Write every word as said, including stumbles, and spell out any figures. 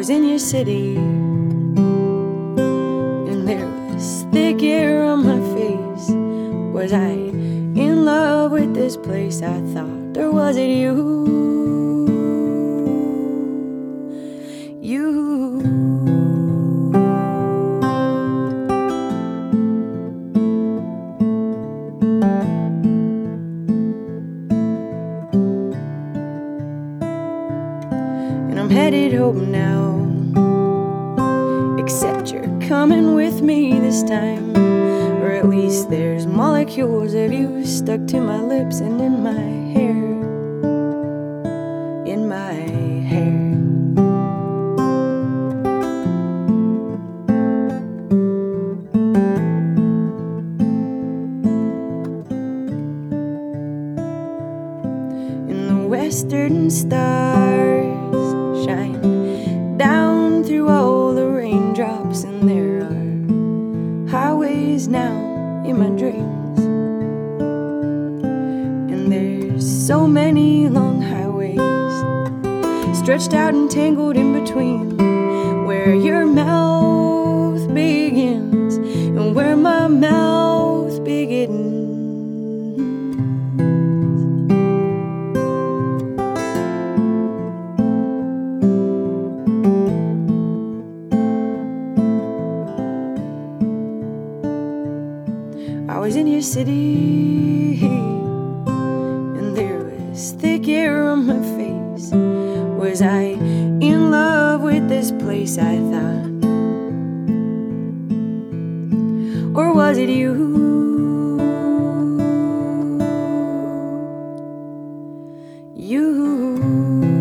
was in your city, and there was thick air on my face. Was I in love with this place, I thought, or was it you? You. And I'm headed home now, except you're coming with me this time. Or at least there's molecules of you stuck to my lips and in my hair. In my hair. And the western stars shine down through all the raindrops, and there are highways now in my dreams. And there's so many long highways stretched out and tangled in between, where your mouth begins and where my mouth begins. I was in your city, and there was thick air on my face. Was I in love with this place, I thought, or was it you? You.